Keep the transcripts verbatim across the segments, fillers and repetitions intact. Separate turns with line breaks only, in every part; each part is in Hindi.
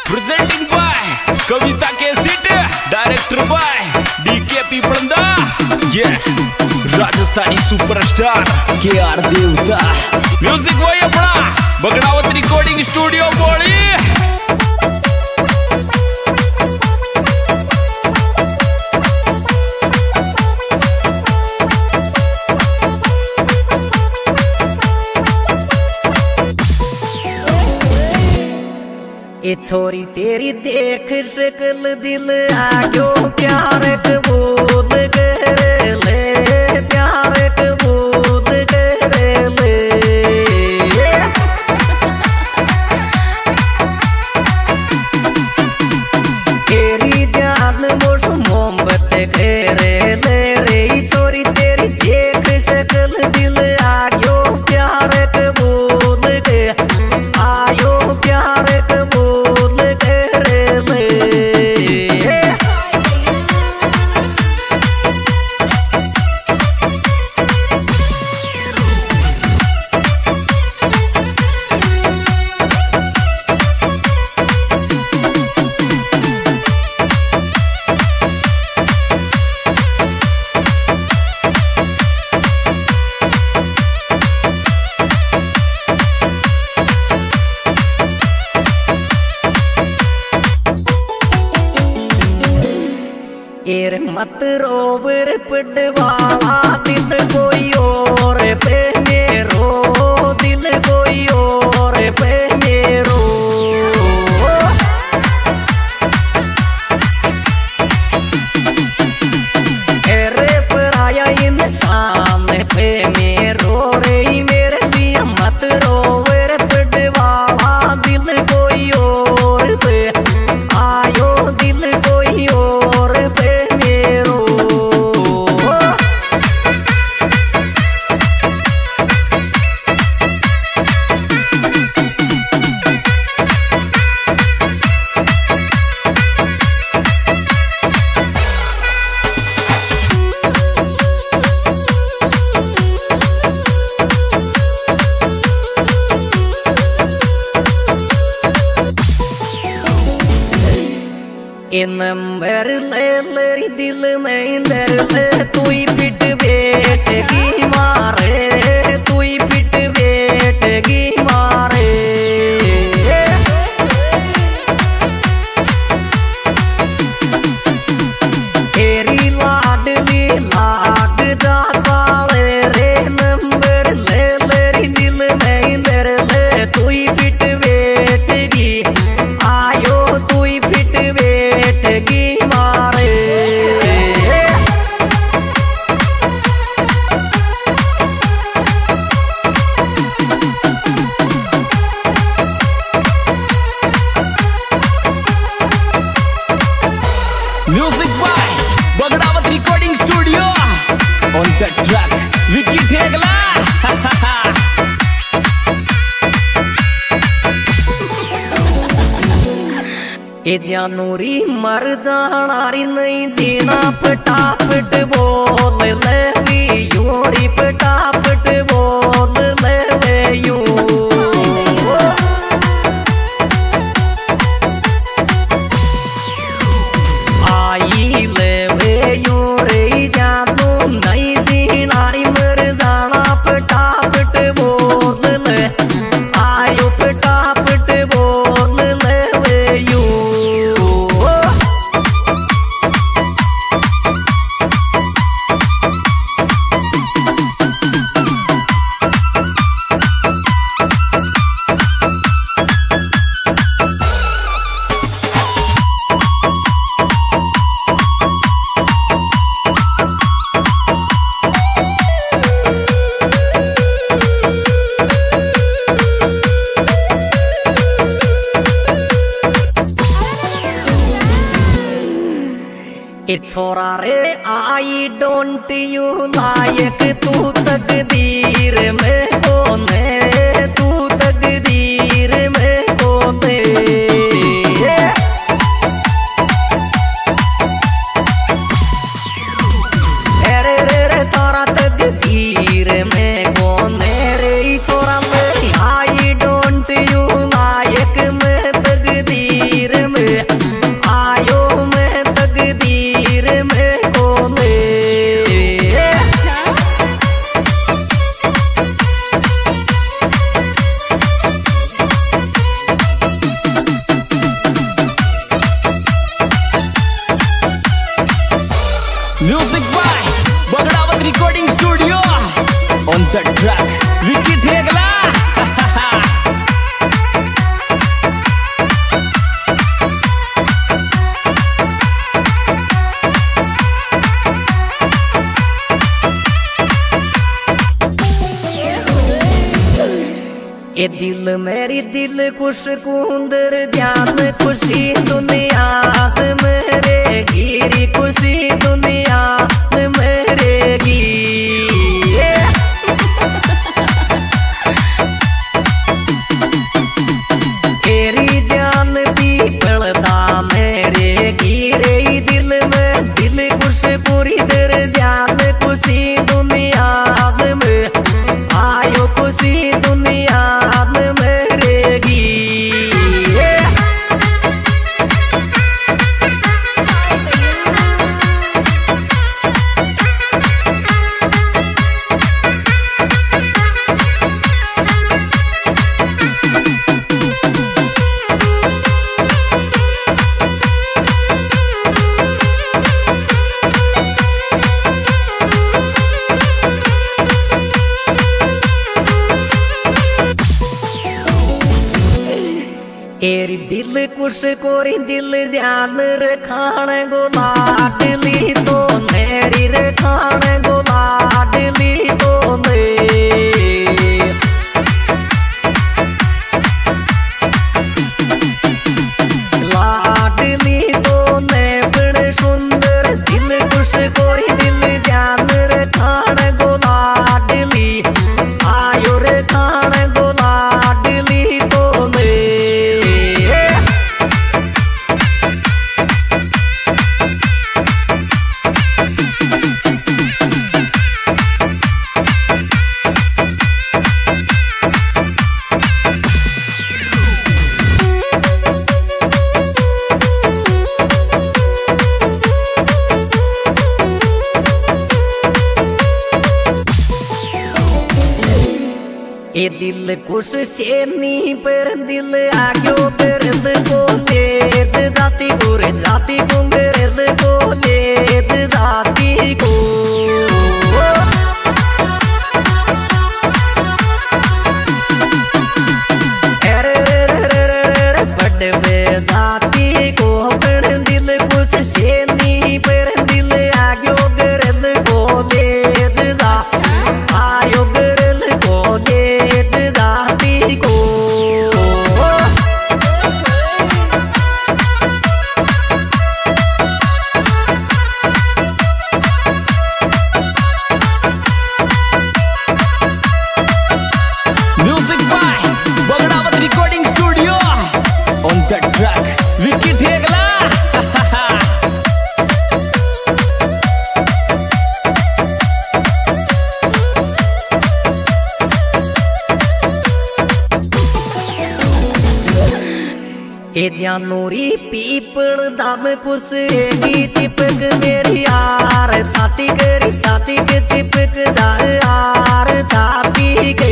Presenting by Kavita cassette, director by DK Peeplanda, ये Rajasthani superstar K R Devta, music भाई अपना बगड़ावत रिकॉर्डिंग स्टूडियो बोली।
ये छोरी तेरी देख शकल दिल आगो प्यार कबूल कर ले, प्यार कबूल कर ले। तेरी जान मुझ मोहब्बत कर ले रे, छोरी तेरी देख शकल दिल आगो प्यार कबूल कर, आयो प्यार एर मत रोवर पटवाला, दिल कोई और पे मेरो, दिल कोई और पे मेरो। एरे पराया इंसान पे मेरो रे, मेरे लिए मत रोवर पटवाला, दिल कोई और पे आयो, दिल कोई और पे। ये नंबर ले ले दिल में दर ले, तू ही पिट बैठगी मारे, तू ही पिट बैठगी मारे। तेरी लाडली लाड दा साले रे, नंबर ले ले दिल में दर ले, तू ही पिट बैठगी, आयो तू ही पिट बैठगी मारे।
Music by Bagdawat recording studio, on the track Vicky Thegla.
ये जानूरी मर जानारी नहीं जीना, फटाफट बोल ले यूरी, फटाफट बोल ले यू। आई ले वे यू रे, जानू नहीं जीनारी मर जाना, फटाफट बोल ले आयो, फटाफट बोल ले वे यू। ये छोरा रे आई डोंट यू लायक, तू तकदीर में होने, तू तकदीर में होने। अरे रे रे तारा तकदीर में होने रे, छोरा में आई डोंट यू लायक, मैं तकदीर ये दिल मेरी दिल खुश कुंदर जान खुशी दुनिया मेरे गिरी खुशी दुनिया मेरे गी तेरी जान भी पड़ता मेरे गिरे दिल में दिल खुश पूरी दर जान खुशी दुनिया में आयो खुशी दुनिया मेरे गी तेरी दिल कुछ कोरी दिल जान रखान गोलाडली तो मेरी रखान गोलाडली तो लाडली तो मैं बड़े सुंदर दिल कुछ कोरी दिल जान रखान गोलाडली आयो रखान गोलाडली तो ये दिल कुछ शेरनी पर दिल आग्यो बेरद को लेत जाती गोरे जाती गुंगरद को लेत जाती को अरे बड़े में जाती को पर दिल कुछ शेरनी पर दिल आग्यो बेरद को लेत जा आयो बेरद को लेत जाती को
music by Bagdawat recording studio on the track Vicky Thegla
ए जानूरी पीपल दम कुसरेगी चिपक मेरी यार छाती करी छाती के चिपक जा यार छाती के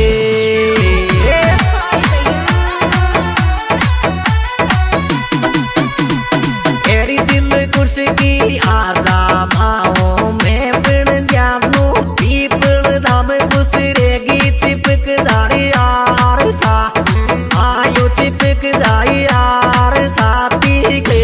तेरी दिल कुछ की आजा भाओ मैं बन जानू पीपल दम कुसरेगी चिपक जा यार छा आयो चिपक जा यार छाती के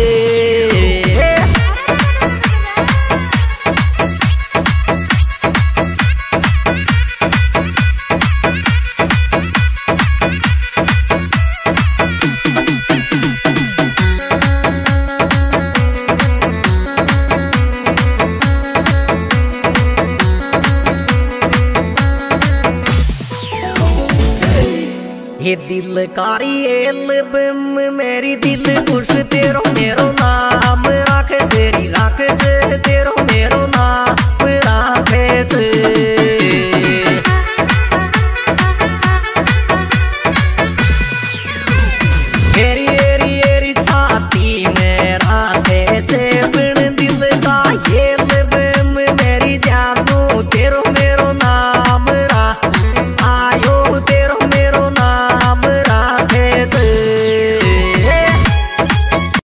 ये दिल कारी एल्बम मेरी दिल कुछ तेरो मेरा